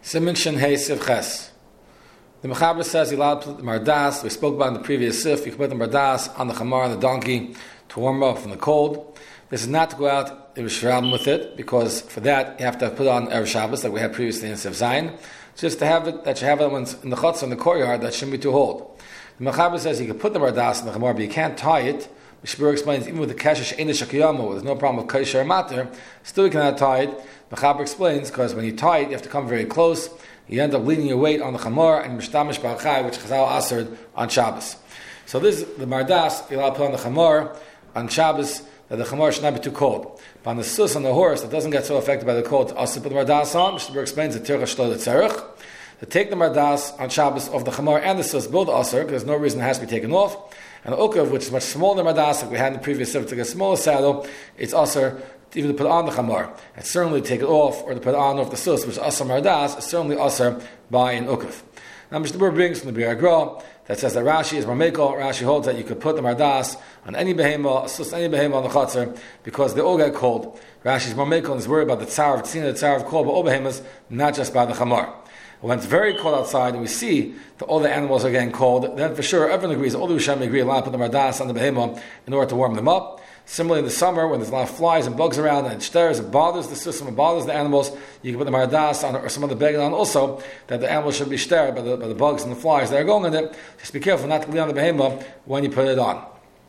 Siman Shin Hey Siv Ches. The Mechaber says you're allowed to put the mardas. We spoke about in the previous sif. You can put the mardas on the chamar and the donkey to warm up from the cold. This is not to go out in Rishram with it, because for that you have to put on Erev Shabbos like we had previously in Sif Zayin. Just to have it, that you have it when it's in the chutzah in the courtyard, that shouldn't be too cold. The Mechaber says you can put the mardas in the chamar, but you can't tie it. Mishbur explains even with the keshesh ein shakiyama, where there's no problem with kaisher mater, still you cannot tie it. Mechaber explains because when you tie it, you have to come very close. You end up leaning your weight on the chamor and mishtamish barachai, which Chazal assered on Shabbos. So this is the mardas you're allowed to put on the chamor on Shabbos, that the chamor should not be too cold. But on the sus, on the horse, that doesn't get so affected by the cold, to also put the mardas on. Mishbur explains the tircha shlo tzerich. To take the mardas on Shabbos of the chamor and the sus, both asser, because there's no reason it has to be taken off. And the ukav, which is much smaller than mardas, like we had in the previous sif, to get a smaller saddle, it's asser even to put on the chamar, and certainly to take it off or to put on off the sus, which is asr mardas, is certainly asr by an ukav. Now, Mishnah brings from the Bir Agra that says that Rashi is marmekel. Rashi holds that you could put the mardas on any behema, a sus, any behema on the chatzar, because they all get cold. Rashi is marmekel and is worried about the tzar of tzina, the tzar of cold, but all behemas, not just by the chamar. When it's very cold outside and we see that all the animals are getting cold, then for sure everyone agrees, all the Rishonim agree, allowed to put the mardas on the behema in order to warm them up. Similarly, in the summer, when there's a lot of flies and bugs around and it stirs, it bothers the system, it bothers the animals, you can put the mardas on or some other beggar on also, that the animals should be stirred by the bugs and the flies that are going in it. Just be careful not to lean on the behema when you put it on.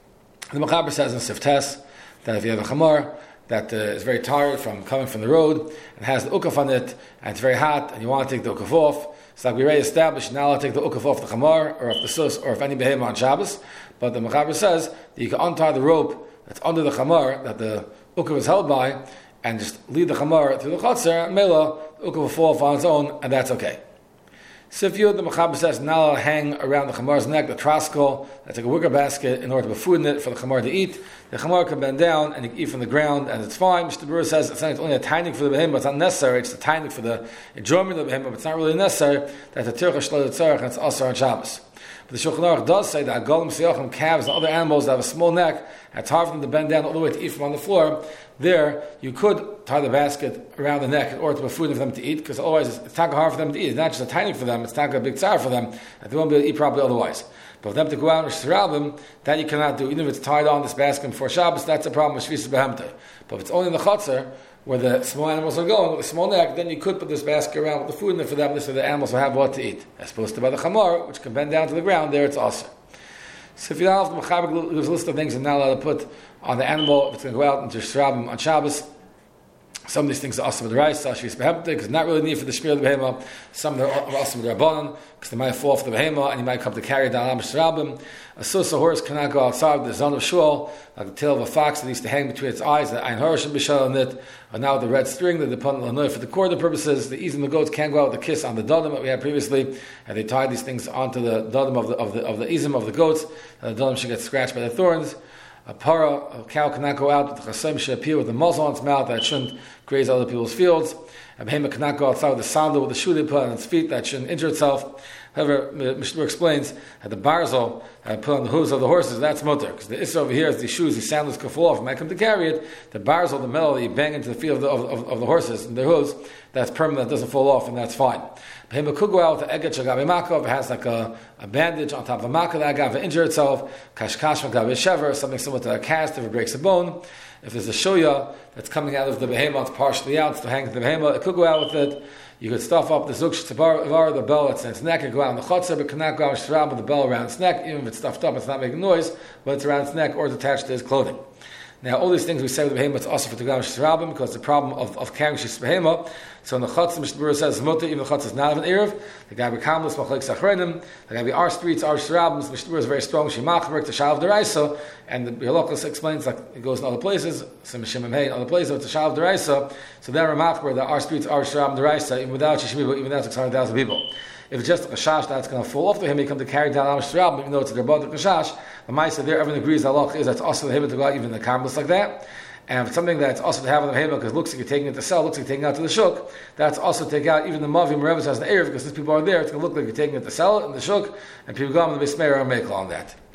The Mechaber says in Siftes that if you have a chamor that is very tired from coming from the road and has the ukaf on it, and it's very hot, and you want to take the ukaf off, it's like we already established, now I'll take the ukaf off the chamor, or off the sus, or if any behema on Shabbos, but the Mechaber says that you can untie the rope that's under the chamar that the ukav is held by, and just lead the chamar through the chatzar, and mela, the ukav will fall off on its own, and that's okay. Sif Yud, the Mechaber says, now I'll hang around the chamar's neck, the traskol, that's like a wicker basket, in order to put food in it for the chamar to eat. The chamar can bend down, and you can eat from the ground, and it's fine. Mr. Brewer says it's only a tainik for the behem, but it's not necessary. It's a tainik for the enjoyment of the behem, but it's not really necessary. That's a tircha shlo tzarech, and it's also on Shabbos. But the Shulchan Aruch does say that agolim, siyachim, calves, and other animals that have a small neck, and it's hard for them to bend down all the way to eat from on the floor. There, you could tie the basket around the neck in order to put food for them to eat, because otherwise it's not hard for them to eat. It's not just a tiny for them, it's not a big tzar for them, and they won't be able to eat properly otherwise. But for them to go out and shirab them, that you cannot do. Even if it's tied on this basket before Shabbos, that's a problem with shvisas behemtei. But if it's only in the chatzar, where the small animals are going, with a small neck, then you could put this basket around with the food in it for them, so the animals will have what to eat. As opposed to by the chamar, which can bend down to the ground, there it's also. So if you don't have the Mechaber gives a list of things you're not allowed to put on the animal if it's going to go out into Shrabim on Shabbos. Some of these things are also with the rice, shvis behemtei, because not really need for the shmir of the behema. Some are also with the rabbanon, because they might fall off the behema and you might come to carry down am Shrabim. A sus, a horse cannot go outside with the zon of shul, like the tail of a fox that used to hang between its eyes. The ein hara should be shut on it. And now the red string that they put on the for the corda purposes. The easing the goats can't go out with the kiss on the dadim that we had previously, and they tied these things onto the dadim of the izim of the goats. And the dadim should get scratched by the thorns. A cow cannot go out with the chasem should appear with a muzzle on its mouth that shouldn't graze other people's fields. A behema cannot go outside with a sandal with a shoe they put on its feet that shouldn't injure itself. However, Mishnah explains that the barzel put on the hooves of the horses, that's mutter, because the issue over here is these shoes, these sandals could fall off. It might come to carry it. The barzel, the metal that you bang into the feet of the horses and their hooves, that's permanent, that doesn't fall off, and that's fine. Behema could go out with the eget shagavi makov, it has like a bandage on top of a makov that agav injure itself, kashkash magavi shever, something similar to a cast if it breaks a bone. If there's a shoya that's coming out of the behema, it's partially out, it's to hang to the behema, it could go out with it. You could stuff up the zuk shtabar, the bell that's in its neck, and go out on the chutzah, but cannot go out shtarab with the bell around its neck, even if it's stuffed up, it's not making noise, but it's around its neck or it's attached to his clothing. Now, all these things we say with the behema, it's also for the gam shtarabim, because the problem of carrying shis behema. So in the chutzah, Mishnah says, even the chutzah is not of an erev. The guy bekamlis machlek sachrenim. The guy be our streets, our shtarabim. Mishnah is very strong. Shemachmerk to shalav deraisa, and the Halachos explains like it goes in other places. Some shemim hey in other places it's a shalav deraisa. So then Ramachmer that our streets are shtarabim deraisa, even without shishmiba, even without 600,000 people. If it's just a kashash that's going to fall off to him, he come to carry down Am Shtarabim, even though it's a Rabban kashash. The Ma'aseh there, everyone agrees that Allah is that's also the him to go out even the karmelis like that. And if it's something that's also to have on the hema because it looks like you're taking it to sell, looks like you're taking it out to the shuk, that's also to take out even the mavim revis has the erev because since people are there, it's going to look like you're taking it to sell it in the shuk, and people go on the bismei or make on that.